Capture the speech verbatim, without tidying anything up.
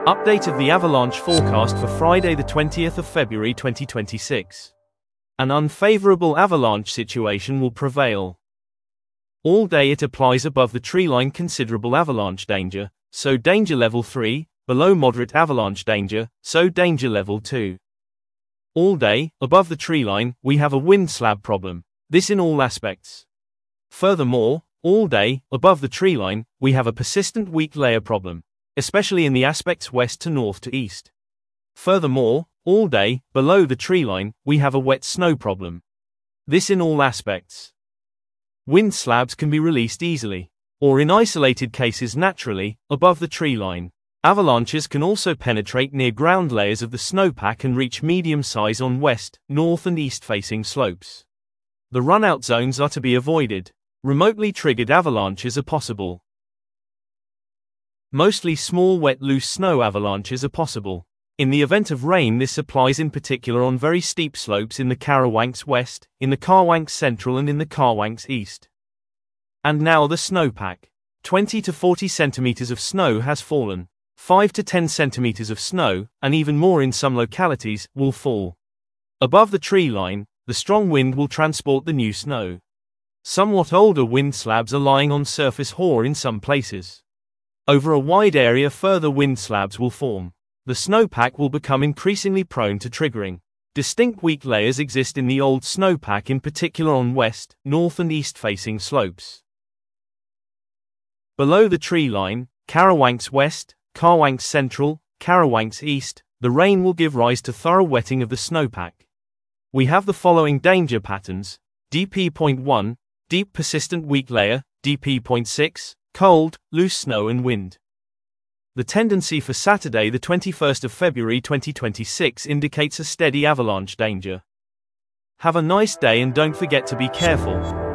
Update of the avalanche forecast for Friday the twentieth of February twenty twenty-six. An unfavorable avalanche situation will prevail. All day it applies above the treeline considerable avalanche danger, so danger level three, below moderate avalanche danger, so danger level two. All day, above the treeline, we have a wind slab problem, this in all aspects. Furthermore, all day, above the treeline, we have a persistent weak layer problem, especially in the aspects west to north to east. Furthermore, all day, below the treeline, we have a wet snow problem. This in all aspects. Wind slabs can be released easily, or in isolated cases naturally, above the treeline. Avalanches can also penetrate near ground layers of the snowpack and reach medium size on west, north and east facing slopes. The runout zones are to be avoided. Remotely triggered avalanches are possible. Mostly small wet loose snow avalanches are possible. In the event of rain, this applies in particular on very steep slopes in the Karawanks West, in the Karawanks Central and in the Karawanks East. And now the snowpack. twenty to forty centimeters of snow has fallen. five to ten centimeters of snow, and even more in some localities, will fall. Above the tree line, the strong wind will transport the new snow. Somewhat older wind slabs are lying on surface hoar in some places. Over a wide area further wind slabs will form. The snowpack will become increasingly prone to triggering. Distinct weak layers exist in the old snowpack, in particular on west, north and east facing slopes. Below the tree line, Karawanks West, Karawanks Central, Karawanks East, the rain will give rise to thorough wetting of the snowpack. We have the following danger patterns: D P point one, deep persistent weak layer, D P point six, cold, loose snow and wind. The tendency for Saturday the twenty-first of February twenty twenty-six indicates a steady avalanche danger. Have a nice day and don't forget to be careful.